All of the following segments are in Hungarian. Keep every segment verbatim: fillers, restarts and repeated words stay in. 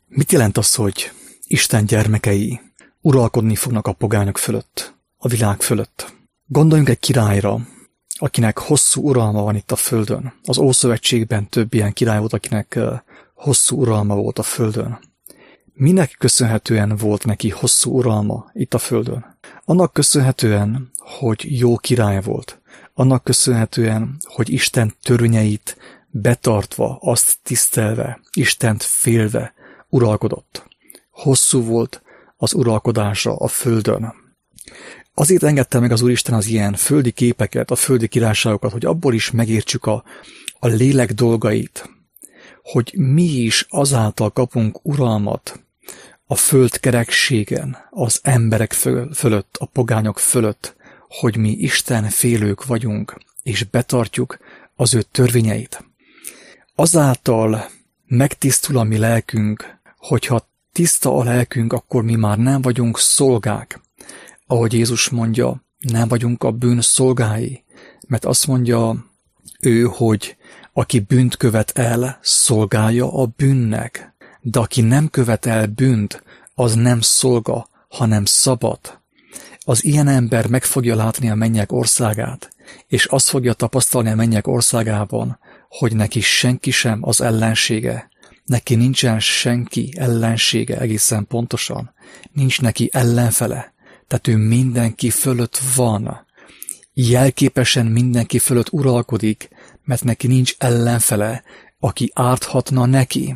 Mit jelent az, hogy Isten gyermekei uralkodni fognak a pogányok fölött, a világ fölött? Gondoljunk egy királyra, akinek hosszú uralma van itt a földön. Az Ószövetségben több ilyen király volt, akinek hosszú uralma volt a földön. Minek köszönhetően volt neki hosszú uralma itt a földön? Annak köszönhetően, hogy jó király volt. Annak köszönhetően, hogy Isten törvényeit betartva, azt tisztelve, Istent félve uralkodott. Hosszú volt az uralkodása a földön. Azért engedte meg az Úristen az ilyen földi képeket, a földi királyságokat, hogy abból is megértsük a, a lélek dolgait, hogy mi is azáltal kapunk uralmat a föld kerekségen, az emberek föl, fölött, a pogányok fölött, hogy mi Isten félők vagyunk, és betartjuk az ő törvényeit. Azáltal megtisztul a mi lelkünk, hogyha tiszta a lelkünk, akkor mi már nem vagyunk szolgák. Ahogy Jézus mondja, nem vagyunk a bűn szolgái, mert azt mondja ő, hogy aki bűnt követ el, szolgálja a bűnnek, de aki nem követ el bűnt, az nem szolga, hanem szabad. Az ilyen ember meg fogja látni a mennyek országát, és azt fogja tapasztalni a mennyek országában, hogy neki senki sem az ellensége, neki nincsen senki ellensége egészen pontosan, nincs neki ellenfele, tehát ő mindenki fölött van. Jelképesen mindenki fölött uralkodik, mert neki nincs ellenfele, aki árthatna neki.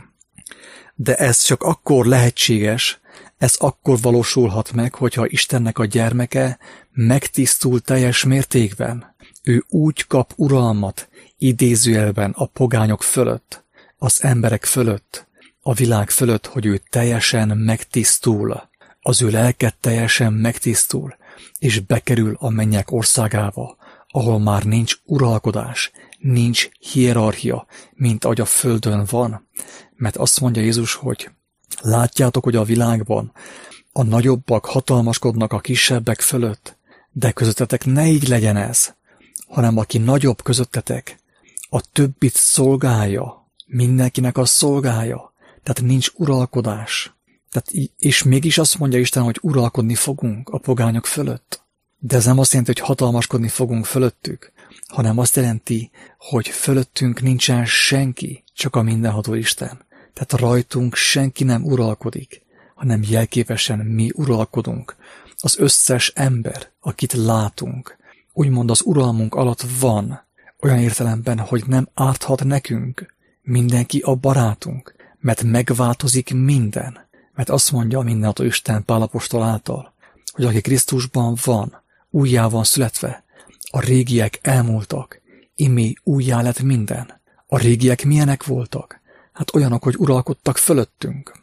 De ez csak akkor lehetséges, ez akkor valósulhat meg, hogyha Istennek a gyermeke megtisztul teljes mértékben. Ő úgy kap uralmat, idézőjelben a pogányok fölött, az emberek fölött, a világ fölött, hogy ő teljesen megtisztul. Az ő lelke teljesen megtisztul, és bekerül a mennyek országába, ahol már nincs uralkodás, nincs hierarchia, mint ahogy a földön van. Mert azt mondja Jézus, hogy látjátok, hogy a világban a nagyobbak hatalmaskodnak a kisebbek fölött, de közöttetek ne így legyen ez, hanem aki nagyobb közöttetek, a többit szolgálja, mindenkinek a szolgálja, tehát nincs uralkodás. Tehát, és mégis azt mondja Isten, hogy uralkodni fogunk a pogányok fölött. De ez nem azt jelenti, hogy hatalmaskodni fogunk fölöttük, hanem azt jelenti, hogy fölöttünk nincsen senki, csak a mindenható Isten. Tehát rajtunk senki nem uralkodik, hanem jelképesen mi uralkodunk. Az összes ember, akit látunk, úgymond az uralmunk alatt van, olyan értelemben, hogy nem árthat nekünk, mindenki a barátunk, mert megváltozik minden. Mert azt mondja a mindenható Isten Pál apostol által, hogy aki Krisztusban van, újjá van születve, a régiek elmúltak, imé újjá lett minden. A régiek milyenek voltak? Hát olyanok, hogy uralkodtak fölöttünk.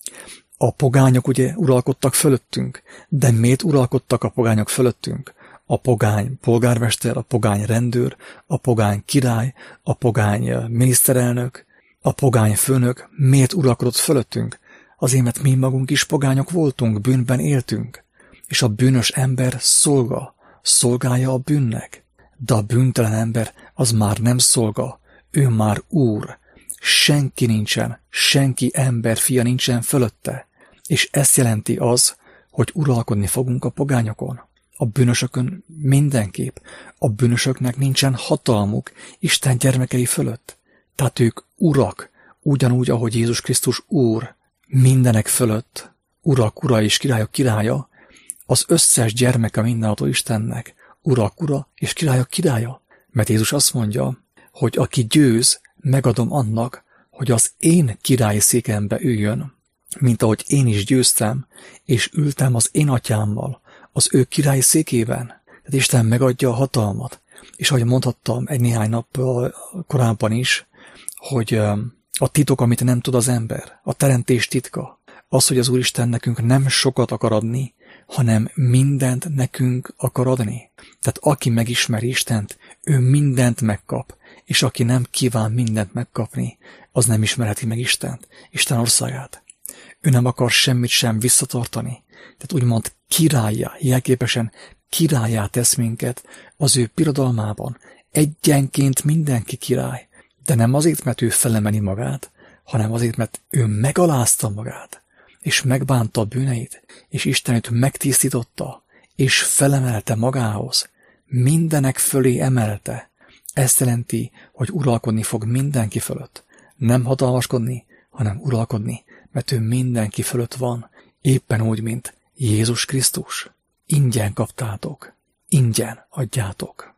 A pogányok ugye uralkodtak fölöttünk, de miért uralkodtak a pogányok fölöttünk? A pogány polgármester, a pogány rendőr, a pogány király, a pogány miniszterelnök, a pogány főnök miért uralkodott fölöttünk? Azért, mert mi magunk is pogányok voltunk, bűnben éltünk, és a bűnös ember szolga, szolgálja a bűnnek. De a bűntelen ember az már nem szolga, ő már úr. Senki nincsen, senki ember fia nincsen fölötte. És ezt jelenti az, hogy uralkodni fogunk a pogányokon. A bűnösökön mindenképp. A bűnösöknek nincsen hatalmuk Isten gyermekei fölött. Tehát ők urak, ugyanúgy, ahogy Jézus Krisztus úr, mindenek fölött, urak, ura és királyok királya, az összes gyermeke mindenható Istennek, urak, ura és királyok királya. Mert Jézus azt mondja, hogy aki győz, megadom annak, hogy az én királyi székembe üljön, mint ahogy én is győztem, és ültem az én atyámmal, az ő királyi székében. Tehát Isten megadja a hatalmat. És ahogy mondhattam egy néhány nap korábban is, hogy a titok, amit nem tud az ember, a teremtés titka, az, hogy az Úristen nekünk nem sokat akar adni, hanem mindent nekünk akar adni. Tehát aki megismeri Istent, ő mindent megkap, és aki nem kíván mindent megkapni, az nem ismerheti meg Istent, Isten országát. Ő nem akar semmit sem visszatartani. Tehát úgymond királlyá, jelképesen királlyá tesz minket az ő birodalmában. Egyenként mindenki király. De nem azért, mert ő felemeli magát, hanem azért, mert ő megalázta magát, és megbánta a bűneit, és Isten őt megtisztította, és felemelte magához, mindenek fölé emelte. Ezt jelenti, hogy uralkodni fog mindenki fölött. Nem hatalmaskodni, hanem uralkodni, mert ő mindenki fölött van, éppen úgy, mint Jézus Krisztus. Ingyen kaptátok, ingyen adjátok.